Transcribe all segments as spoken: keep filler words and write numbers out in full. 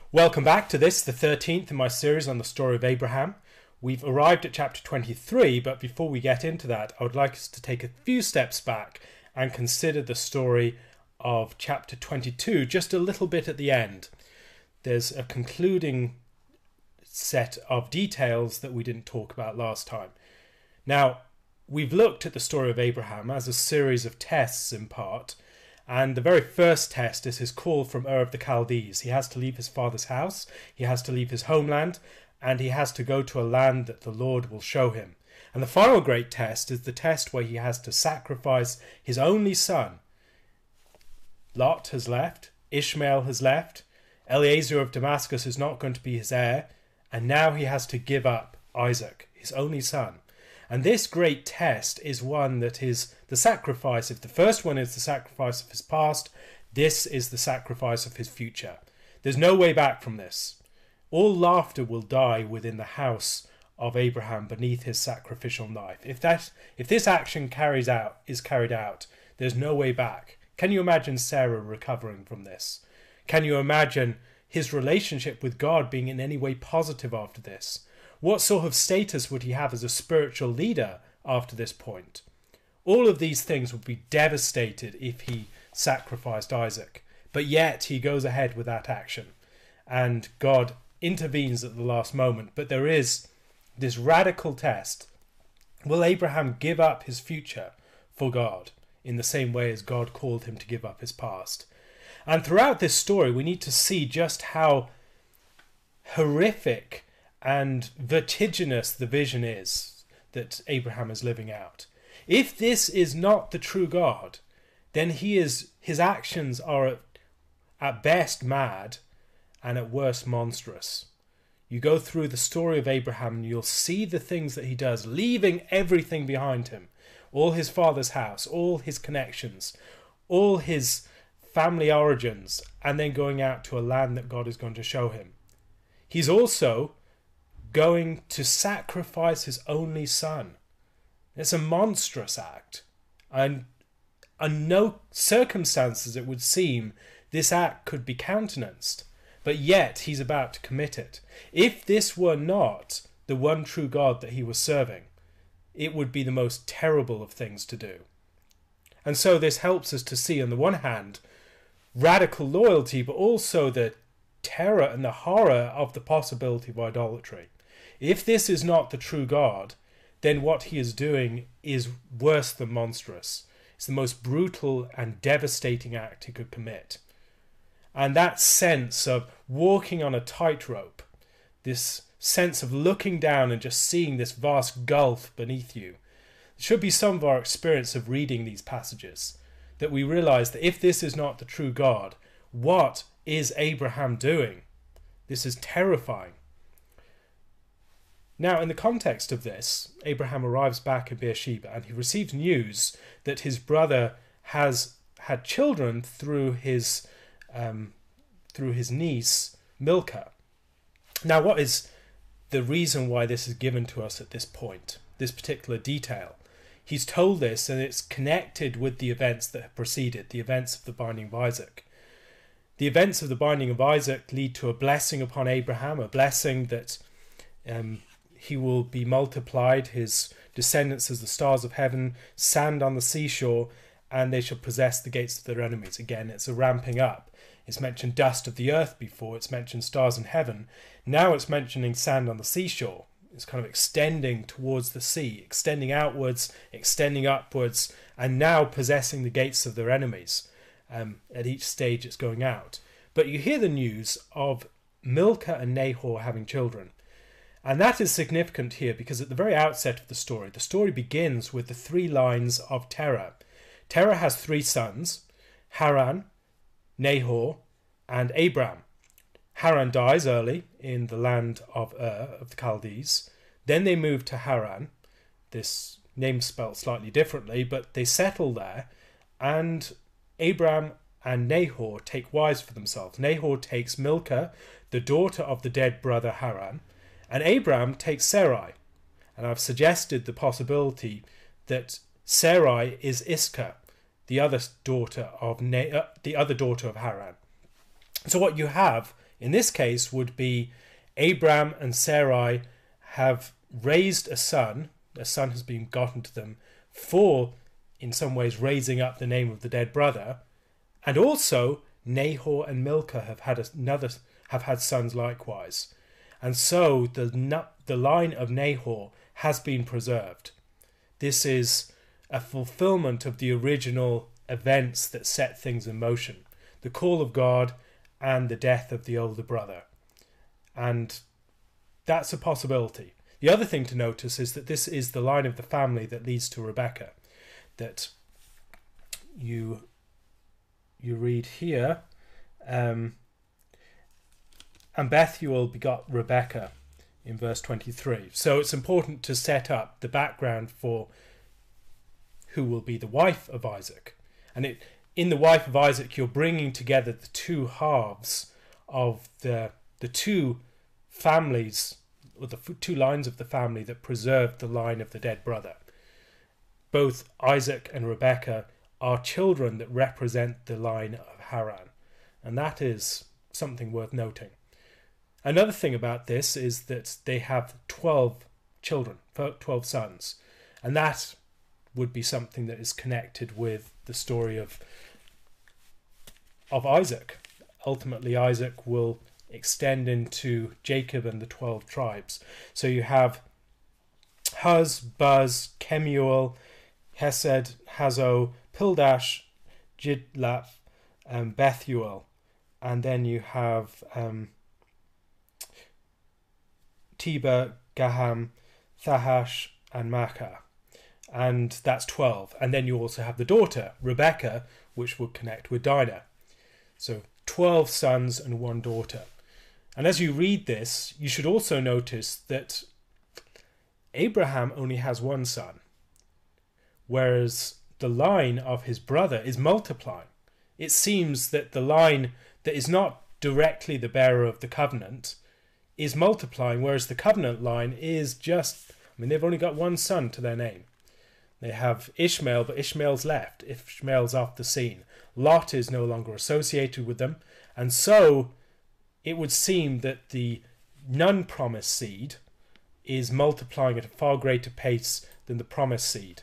Welcome back to this, the thirteenth in my series on the story of Abraham. We've arrived at chapter twenty-three, but before we get into that, I would like us to take a few steps back and consider the story of chapter twenty-two just a little bit at the end. There's a concluding set of details that we didn't talk about last time. Now, we've looked at the story of Abraham as a series of tests in part, and the very first test is his call from Ur of the Chaldees. He has to leave his father's house, he has to leave his homeland, and he has to go to a land that the Lord will show him. And the final great test is the test where he has to sacrifice his only son. Lot has left, Ishmael has left, Eliezer of Damascus is not going to be his heir, and now he has to give up Isaac, his only son. And this great test is one that is the sacrifice. If the first one is the sacrifice of his past, this is the sacrifice of his future. There's no way back from this. All laughter will die within the house of Abraham beneath his sacrificial knife. If that, if this action carries out is carried out, there's no way back. Can you imagine Sarah recovering from this? Can you imagine his relationship with God being in any way positive after this? What sort of status would he have as a spiritual leader after this point? All of these things would be devastated if he sacrificed Isaac. But yet he goes ahead with that action. And God intervenes at the last moment. But there is this radical test. Will Abraham give up his future for God in the same way as God called him to give up his past? And throughout this story, we need to see just how horrific and vertiginous the vision is that Abraham is living out. If this is not the true God, then he is his actions are at, at best mad and at worst monstrous. You go through the story of Abraham and you'll see the things that he does, leaving everything behind him, all his father's house, all his connections, all his family origins, and then going out to a land that God is going to show him. He's also going to sacrifice his only son. It's a monstrous act, and under no circumstances it would seem this act could be countenanced, but yet he's about to commit it. If this were not the one true God that he was serving, it would be the most terrible of things to do. And so this helps us to see, on the one hand, radical loyalty, but also the terror and the horror of the possibility of idolatry. If this is not the true God, then what he is doing is worse than monstrous. It's the most brutal and devastating act he could commit. And that sense of walking on a tightrope, this sense of looking down and just seeing this vast gulf beneath you, should be some of our experience of reading these passages, that we realize that if this is not the true God, what is Abraham doing? This is terrifying. Now, in the context of this, Abraham arrives back in Beersheba and he receives news that his brother has had children through his um, through his niece Milcah. Now, what is the reason why this is given to us at this point, this particular detail? He's told this, and it's connected with the events that have preceded, the events of the binding of Isaac. The events of the binding of Isaac lead to a blessing upon Abraham, a blessing that um, he will be multiplied, his descendants as the stars of heaven, sand on the seashore, and they shall possess the gates of their enemies. Again, it's a ramping up. It's mentioned dust of the earth before, it's mentioned stars in heaven. Now it's mentioning sand on the seashore. It's kind of extending towards the sea, extending outwards, extending upwards, and now possessing the gates of their enemies. Um, at each stage it's going out. But you hear the news of Milcah and Nahor having children. And that is significant here because at the very outset of the story, the story begins with the three lines of Terah. Terah has three sons, Haran, Nahor, and Abram. Haran dies early in the land of Ur of the Chaldees. Then they move to Haran. This name spelled slightly differently, but they settle there. And Abram and Nahor take wives for themselves. Nahor takes Milcah, the daughter of the dead brother Haran, and Abram takes Sarai. And I've suggested the possibility that Sarai is Iscah, the other daughter of Na- uh, the other daughter of Haran. So what you have in this case would be Abram and Sarai have raised a son, a son has been gotten to them for, in some ways, raising up the name of the dead brother, and also Nahor and Milcah have had another have had sons likewise, and so the the line of Nahor has been preserved. This is a fulfillment of the original events that set things in motion, the call of God and the death of the older brother, and that's a possibility. The other thing to notice is that this is the line of the family that leads to Rebekah, that you you read here, um, and Bethuel begot Rebekah in verse twenty-three. So it's important to set up the background for who will be the wife of Isaac. And it, in the wife of Isaac, you're bringing together the two halves of the the two families, or the two lines of the family that preserved the line of the dead brother. Both Isaac and Rebekah are children that represent the line of Haran, and that is something worth noting. Another thing about this is that they have twelve children, twelve sons, and that would be something that is connected with the story of of Isaac. Ultimately, Isaac will extend into Jacob and the twelve tribes. So you have Huz, Buz, Kemuel, Hesed, Hazo, Pildash, Jidlaph, and Bethuel, and then you have um, Tiba, Gaham, Thahash, and Makkah, and that's twelve. And then you also have the daughter Rebekah, which would connect with Dinah. So twelve sons and one daughter. And as you read this, you should also notice that Abraham only has one son, whereas the line of his brother is multiplying. It seems that the line that is not directly the bearer of the covenant is multiplying, whereas the covenant line is just, I mean, they've only got one son to their name. They have Ishmael, but Ishmael's left. Ishmael's off the scene. Lot is no longer associated with them, and so it would seem that the non-promised seed is multiplying at a far greater pace than the promised seed.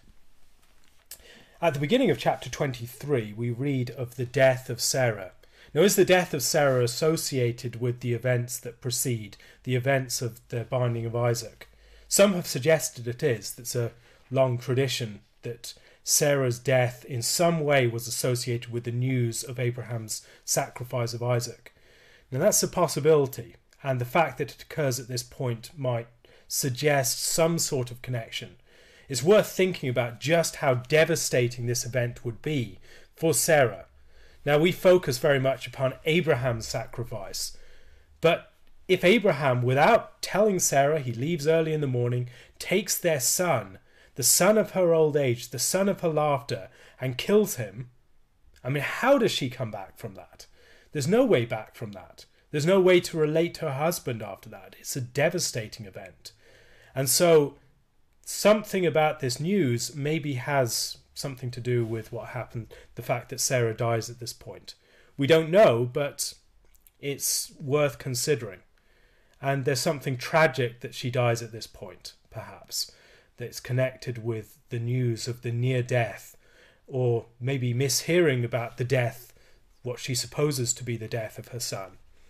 At the beginning of chapter twenty-three, we read of the death of Sarah. Now, is the death of Sarah associated with the events that precede, the events of the binding of Isaac? Some have suggested it is. That's a long tradition that Sarah's death in some way was associated with the news of Abraham's sacrifice of Isaac. Now, that's a possibility, and the fact that it occurs at this point might suggest some sort of connection. It's worth thinking about just how devastating this event would be for Sarah. Now, we focus very much upon Abraham's sacrifice, but if Abraham, without telling Sarah, he leaves early in the morning, takes their son, the son of her old age, the son of her laughter, and kills him, I mean, how does she come back from that? There's no way back from that. There's no way to relate to her husband after that. It's a devastating event. And so something about this news maybe has something to do with what happened, the fact that Sarah dies at this point. We don't know, but it's worth considering. And there's something tragic that she dies at this point, perhaps, that's connected with the news of the near death, or maybe mishearing about the death, what she supposes to be the death of her son.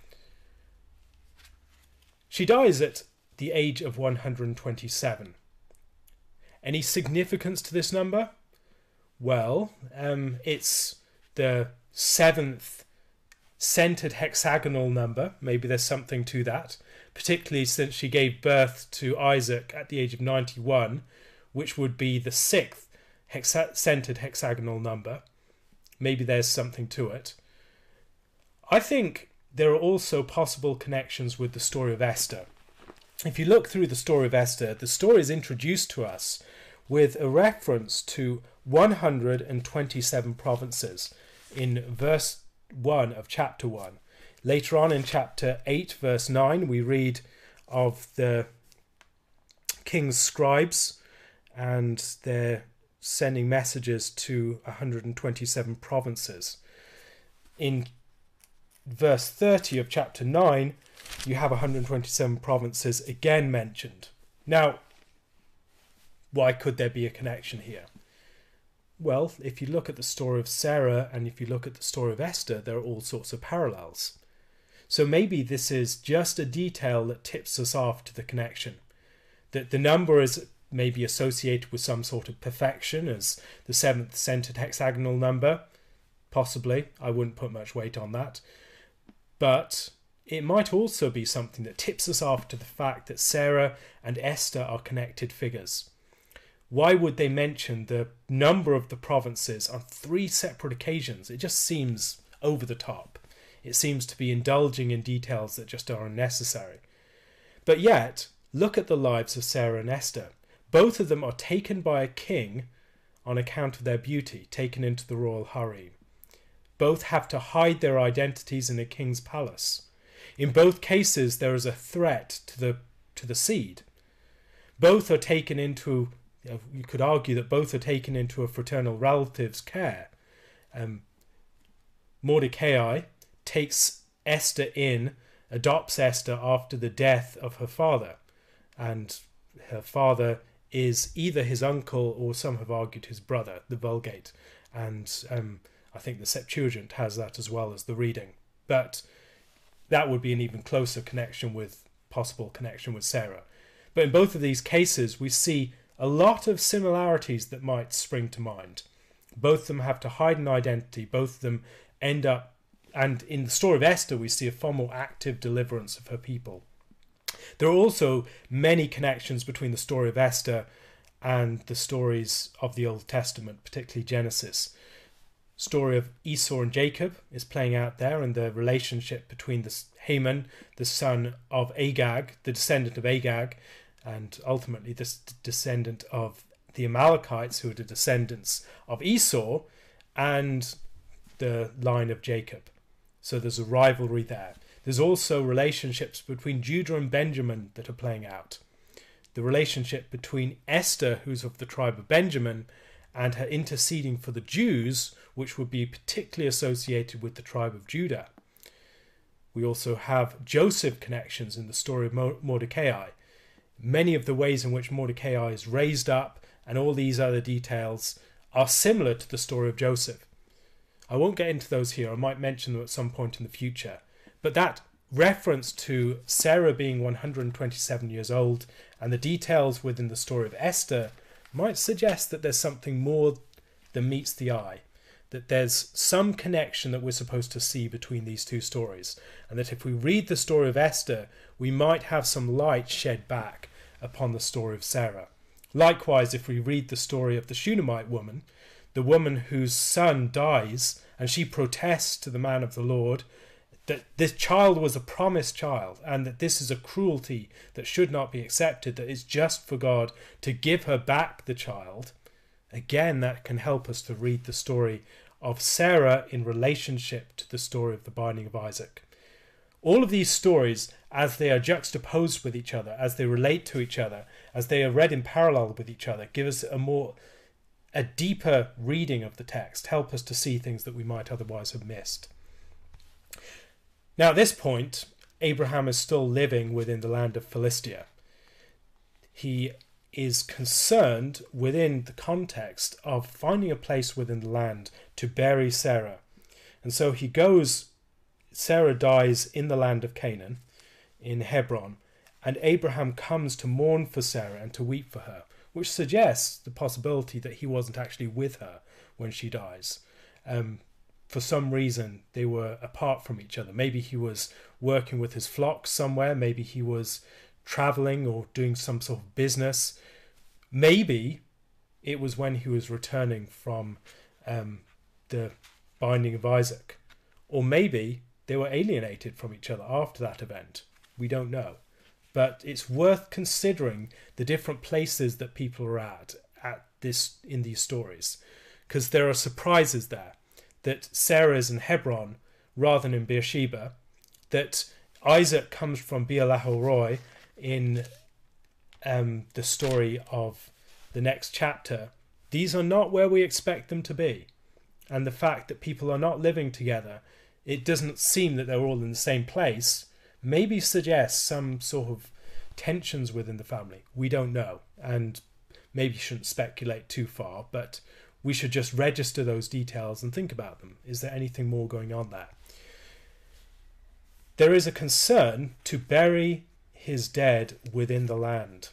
She dies at the age of one hundred twenty-seven. Any significance to this number? Well, um, it's the seventh centered hexagonal number. Maybe there's something to that, particularly since she gave birth to Isaac at the age of ninety-one, which would be the sixth hexa- centered hexagonal number. Maybe there's something to it. I think there are also possible connections with the story of Esther. If you look through the story of Esther, the story is introduced to us with a reference to one hundred twenty-seven provinces in verse one of chapter one. Later on in chapter eight, verse nine, we read of the king's scribes, and they're sending messages to one hundred twenty-seven provinces. In verse thirty of chapter nine, you have one hundred twenty-seven provinces again mentioned. Now, why could there be a connection here? Well, if you look at the story of Sarah and if you look at the story of Esther, there are all sorts of parallels. So maybe this is just a detail that tips us off to the connection. That the number is maybe associated with some sort of perfection as the seventh centered hexagonal number. Possibly. I wouldn't put much weight on that. But it might also be something that tips us off to the fact that Sarah and Esther are connected figures. Why would they mention the number of the provinces on three separate occasions? It just seems over the top. It seems to be indulging in details that just are unnecessary. But yet, look at the lives of Sarah and Esther. Both of them are taken by a king on account of their beauty, taken into the royal harem. Both have to hide their identities in a king's palace. In both cases, there is a threat to the to the seed. Both are taken into, you could argue that both are taken into a fraternal relative's care. Um, Mordecai takes Esther in, adopts Esther after the death of her father. And her father is either his uncle or some have argued his brother, the Vulgate. And um, I think the Septuagint has that as well as the reading. But that would be an even closer connection with, possible connection with Sarah. But in both of these cases, we see a lot of similarities that might spring to mind. Both of them have to hide an identity. Both of them end up, and in the story of Esther, we see a far more active deliverance of her people. There are also many connections between the story of Esther and the stories of the Old Testament, particularly Genesis. Story of Esau and Jacob is playing out there, and the relationship between the Haman, the son of Agag, the descendant of Agag, and ultimately this descendant of the Amalekites, who are the descendants of Esau, and the line of Jacob. So there's a rivalry there. There's also relationships between Judah and Benjamin that are playing out. The relationship between Esther, who's of the tribe of Benjamin, and her interceding for the Jews, which would be particularly associated with the tribe of Judah. We also have Joseph connections in the story of Mordecai. Many of the ways in which Mordecai is raised up and all these other details are similar to the story of Joseph. I won't get into those here. I might mention them at some point in the future. But that reference to Sarah being one hundred twenty-seven years old and the details within the story of Esther might suggest that there's something more than meets the eye, that there's some connection that we're supposed to see between these two stories, and that if we read the story of Esther, we might have some light shed back upon the story of Sarah. Likewise, if we read the story of the Shunammite woman, the woman whose son dies, and she protests to the man of the Lord that this child was a promised child, and that this is a cruelty that should not be accepted, that it's just for God to give her back the child. Again, that can help us to read the story of Sarah in relationship to the story of the binding of Isaac. All of these stories, as they are juxtaposed with each other, as they relate to each other, as they are read in parallel with each other, give us a more, a deeper reading of the text, help us to see things that we might otherwise have missed. Now at this point, Abraham is still living within the land of Philistia. He is concerned within the context of finding a place within the land to bury Sarah. And so he goes, Sarah dies in the land of Canaan, in Hebron, and Abraham comes to mourn for Sarah and to weep for her, which suggests the possibility that he wasn't actually with her when she dies. Um, for some reason, they were apart from each other. Maybe he was working with his flock somewhere. Maybe he was traveling or doing some sort of business. Maybe it was when he was returning from um, the binding of Isaac. Or maybe they were alienated from each other after that event. We don't know. But it's worth considering the different places that people are at, at this in these stories, because there are surprises there. That Sarah is in Hebron rather than in Beersheba, that Isaac comes from Beer-lahai-roi in um, the story of the next chapter. These are not where we expect them to be. And the fact that people are not living together it doesn't seem that they're all in the same place, maybe suggests some sort of tensions within the family. We don't know, and maybe shouldn't speculate too far, but we should just register those details and think about them. Is there anything more going on there? There is a concern to bury his dead within the land.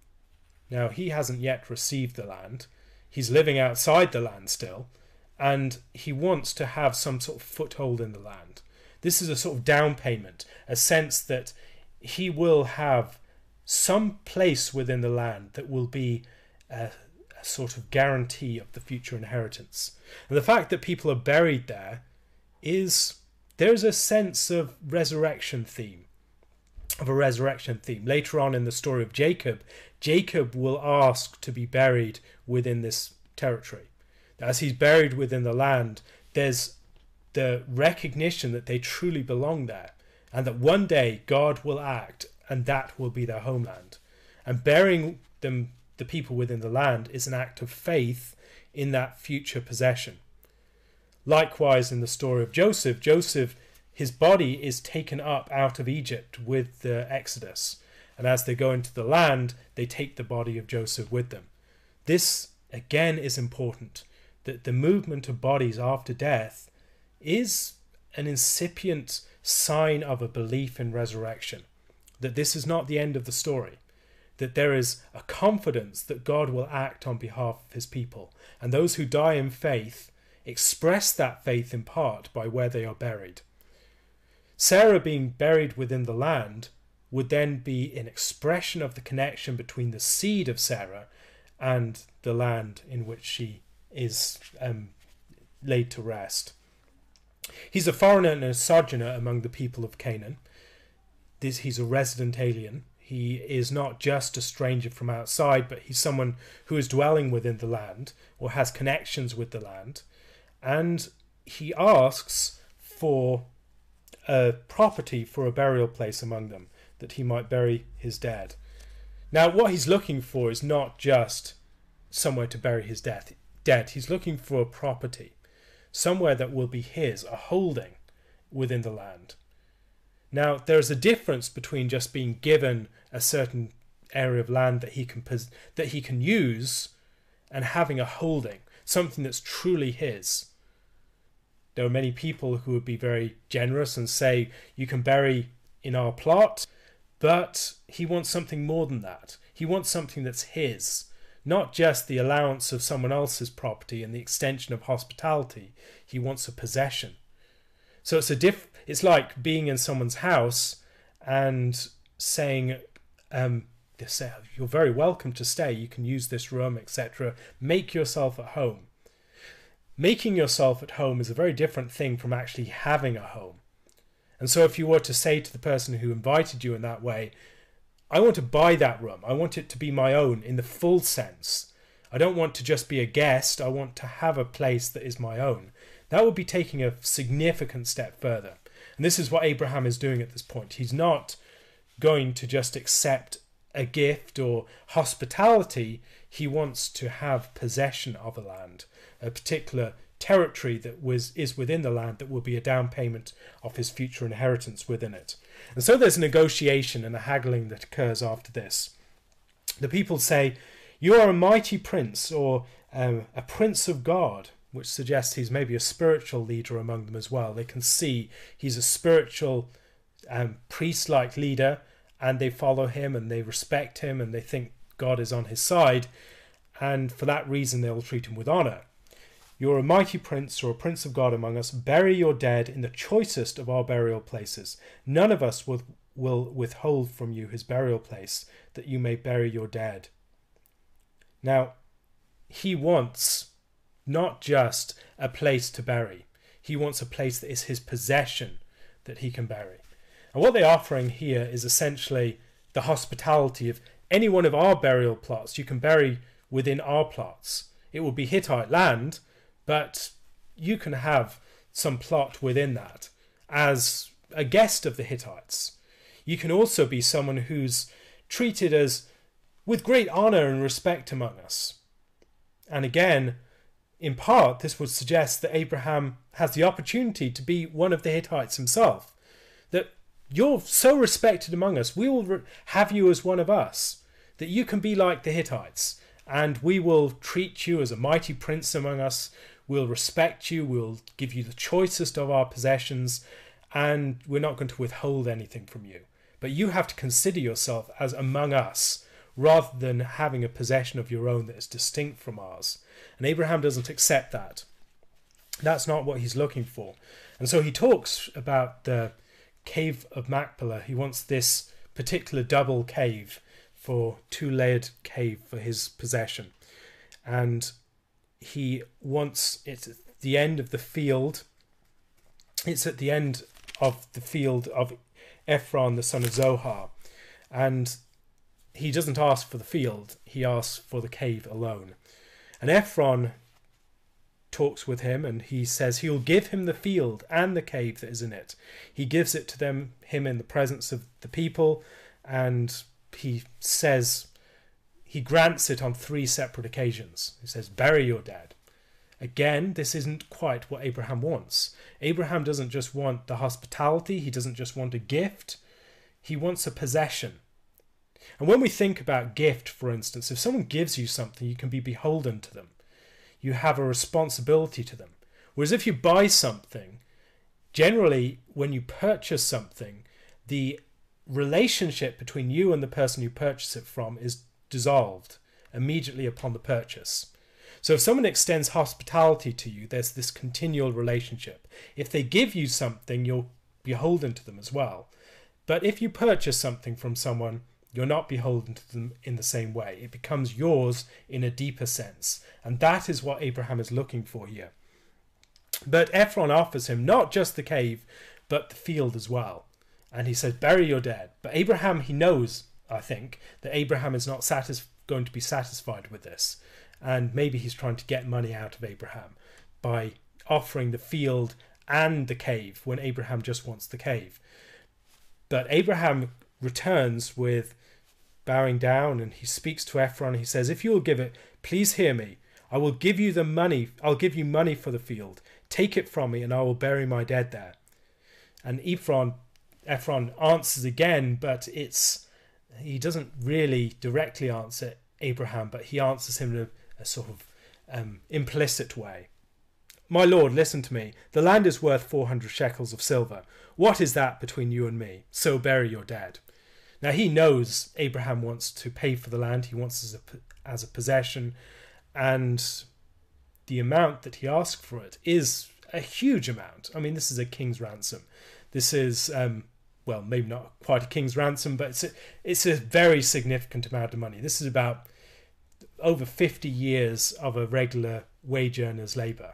Now, he hasn't yet received the land. He's living outside the land still, and he wants to have some sort of foothold in the land. This is a sort of down payment, a sense that he will have some place within the land that will be a, a sort of guarantee of the future inheritance. And the fact that people are buried there is, there's a sense of resurrection theme, of a resurrection theme. Later on in the story of Jacob, Jacob will ask to be buried within this territory. As he's buried within the land, there's the recognition that they truly belong there, and that one day God will act and that will be their homeland. And burying them, the people within the land, is an act of faith in that future possession. Likewise, in the story of Joseph, Joseph, his body is taken up out of Egypt with the Exodus. And as they go into the land, they take the body of Joseph with them. This, again, is important, that the movement of bodies after death is an incipient sign of a belief in resurrection, that this is not the end of the story, that there is a confidence that God will act on behalf of his people, and those who die in faith express that faith in part by where they are buried. Sarah being buried within the land would then be an expression of the connection between the seed of Sarah and the land in which she is um, laid to rest. He's a foreigner and a sojourner among the people of Canaan. This, he's a resident alien. He is not just a stranger from outside, but he's someone who is dwelling within the land or has connections with the land. And he asks for a property for a burial place among them, that he might bury his dead. Now, what he's looking for is not just somewhere to bury his death, dead. He's looking for a property, somewhere that will be his, a holding within the land. Now, there's a difference between just being given a certain area of land that he can pos- that he can use, and having a holding, something that's truly his. There are many people who would be very generous and say, you can bury in our plot, but he wants something more than that. He wants something that's his, not just the allowance of someone else's property and the extension of hospitality. He wants a possession. So it's a diff. It's like being in someone's house and saying, um, they say, you're very welcome to stay. You can use this room, et cetera. Make yourself at home. Making yourself at home is a very different thing from actually having a home. And so if you were to say to the person who invited you in that way, I want to buy that room. I want it to be my own in the full sense. I don't want to just be a guest. I want to have a place that is my own. That would be taking a significant step further. And this is what Abraham is doing at this point. He's not going to just accept a gift or hospitality. He wants to have possession of a land, a particular territory that was is within the land that will be a down payment of his future inheritance within it. And so there's a negotiation and a haggling that occurs after this. The people say, you are a mighty prince, or um, a prince of God, which suggests he's maybe a spiritual leader among them as well. They can see he's a spiritual um, priest-like leader, and they follow him and they respect him and they think God is on his side, and for that reason they will treat him with honour. You're a mighty prince, or a prince of God among us. Bury your dead in the choicest of our burial places. None of us will, will withhold from you his burial place, that you may bury your dead. Now, he wants not just a place to bury. He wants a place that is his possession, that he can bury. And what they're offering here is essentially the hospitality of any one of our burial plots. You can bury within our plots. It will be Hittite land, but you can have some plot within that as a guest of the Hittites. You can also be someone who's treated as with great honour and respect among us. And again, in part, this would suggest that Abraham has the opportunity to be one of the Hittites himself. That you're so respected among us, we will re- have you as one of us, that you can be like the Hittites, and we will treat you as a mighty prince among us. We'll respect you, we'll give you the choicest of our possessions, and we're not going to withhold anything from you. But you have to consider yourself as among us, rather than having a possession of your own that is distinct from ours. And Abraham doesn't accept that. That's not what he's looking for. And so he talks about the cave of Machpelah. He wants this particular double cave, for two-layered cave for his possession. And he wants it at the end of the field. It's at the end of the field of Ephron, the son of Zohar. And he doesn't ask for the field, he asks for the cave alone. And Ephron talks with him, and he says he'll give him the field and the cave that is in it. He gives it to them, him in the presence of the people, and he says, he grants it on three separate occasions. He says, bury your dead. Again, this isn't quite what Abraham wants. Abraham doesn't just want the hospitality, he doesn't just want a gift, he wants a possession. And when we think about gift, for instance, if someone gives you something, you can be beholden to them. You have a responsibility to them. Whereas if you buy something, generally when you purchase something, the relationship between you and the person you purchase it from is dissolved immediately upon the purchase. So if someone extends hospitality to you, there's this continual relationship. If they give you something, you're beholden to them as well. But if you purchase something from someone, you're not beholden to them in the same way. It becomes yours in a deeper sense. And that is what Abraham is looking for here. But Ephron offers him not just the cave, but the field as well. And he says, bury your dead. But Abraham, he knows, I think, that Abraham is not satis- going to be satisfied with this. And maybe he's trying to get money out of Abraham by offering the field and the cave when Abraham just wants the cave. But Abraham returns with bowing down, and he speaks to Ephron. He says, if you will give it, please hear me. I will give you the money. I'll give you money for the field. Take it from me, and I will bury my dead there. And Ephron, Ephron answers again, but it's he doesn't really directly answer Abraham, but he answers him in a, a sort of um, implicit way. My lord, listen to me. The land is worth four hundred shekels of silver. What is that between you and me? So bury your dead. Now he knows Abraham wants to pay for the land. He wants it as a, as a possession. And the amount that he asked for it is a huge amount. I mean, this is a king's ransom. This is, um, well, maybe not quite a king's ransom, but it's a, it's a very significant amount of money. This is about over fifty years of a regular wage earner's labour.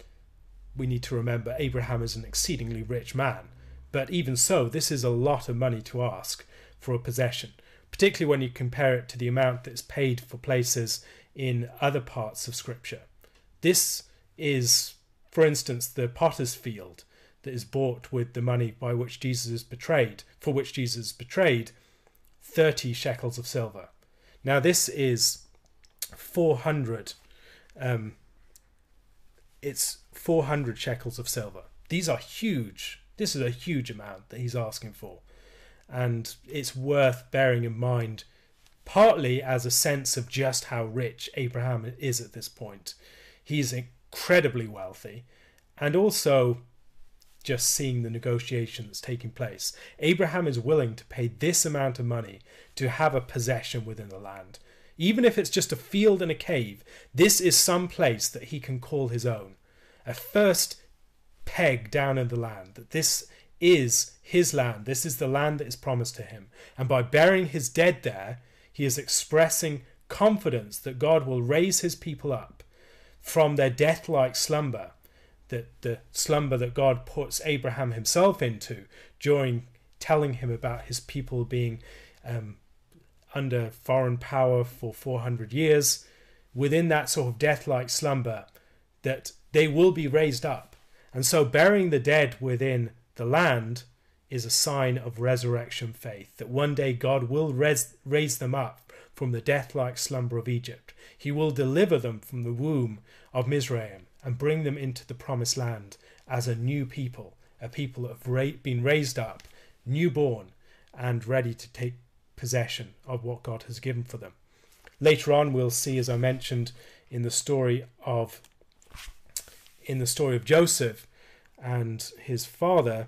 We need to remember Abraham is an exceedingly rich man. But even so, this is a lot of money to ask for a possession, particularly when you compare it to the amount that's paid for places in other parts of Scripture. This is, for instance, the potter's field that is bought with the money by which Jesus is betrayed, for which Jesus is betrayed, thirty shekels of silver. Now this is four hundred, um, it's four hundred shekels of silver. These are huge. This is a huge amount that he's asking for. And it's worth bearing in mind, partly as a sense of just how rich Abraham is at this point. He's incredibly wealthy, and also just seeing the negotiation that's taking place. Abraham is willing to pay this amount of money to have a possession within the land. Even if it's just a field and a cave, this is some place that he can call his own. A first peg down in the land, that this is his land. This is the land that is promised to him. And by burying his dead there, he is expressing confidence that God will raise his people up from their death-like slumber, that the slumber that God puts Abraham himself into during telling him about his people being um, under foreign power for four hundred years. Within that sort of death-like slumber, that they will be raised up. And so burying the dead within the land is a sign of resurrection faith, that one day God will res- raise them up from the death-like slumber of Egypt. He will deliver them from the womb of Mizraim and bring them into the promised land as a new people, a people that have ra- been raised up, newborn, and ready to take possession of what God has given for them. Later on, we'll see, as I mentioned, in the story of in the story of Joseph and his father,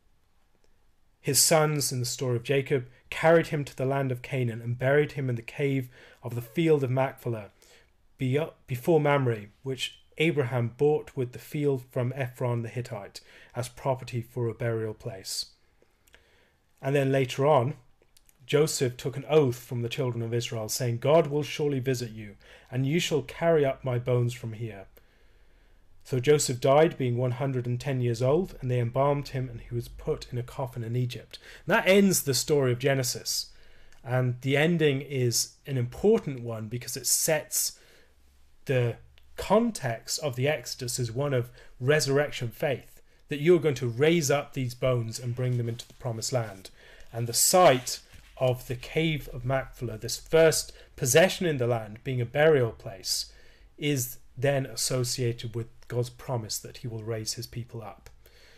his sons in the story of Jacob carried him to the land of Canaan and buried him in the cave of the field of Machpelah before Mamre, which Abraham bought with the field from Ephron the Hittite as property for a burial place. And then later on, Joseph took an oath from the children of Israel, saying, God will surely visit you, and you shall carry up my bones from here. So Joseph died, being one hundred and ten years old, and they embalmed him, and he was put in a coffin in Egypt. And that ends the story of Genesis. And the ending is an important one because it sets the context of the Exodus as one of resurrection faith, that you're going to raise up these bones and bring them into the promised land. And the site of the cave of Machpelah, this first possession in the land, being a burial place, is then associated with God's promise that he will raise his people up.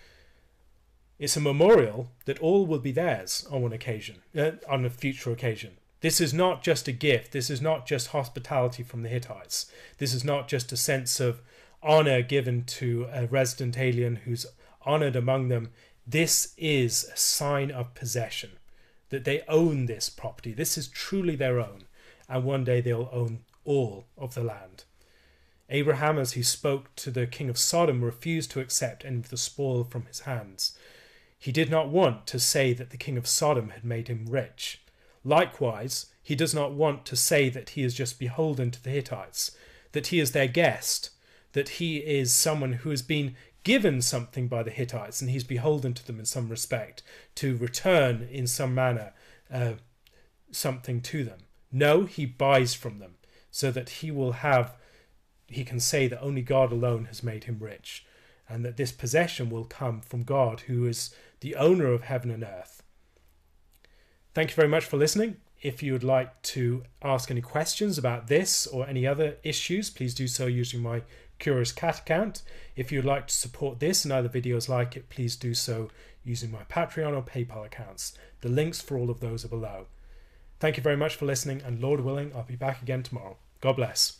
It's a memorial that all will be theirs on one occasion, uh, on a future occasion. This is not just a gift. This is not just hospitality from the Hittites. This is not just a sense of honor given to a resident alien who's honored among them. This is a sign of possession, that they own this property. This is truly their own, and one day they'll own all of the land. Abraham, as he spoke to the king of Sodom, refused to accept any of the spoil from his hands. He did not want to say that the king of Sodom had made him rich. Likewise, he does not want to say that he is just beholden to the Hittites, that he is their guest, that he is someone who has been given something by the Hittites and he's beholden to them in some respect, to return in some manner uh, something to them. No, he buys from them so that he will have, he can say that only God alone has made him rich, and that this possession will come from God, who is the owner of heaven and earth. Thank you very much for listening. If you would like to ask any questions about this or any other issues, please do so using my Curious Cat account. If you'd like to support this and other videos like it, please do so using my Patreon or PayPal accounts. The links for all of those are below. Thank you very much for listening, and Lord willing, I'll be back again tomorrow. God bless.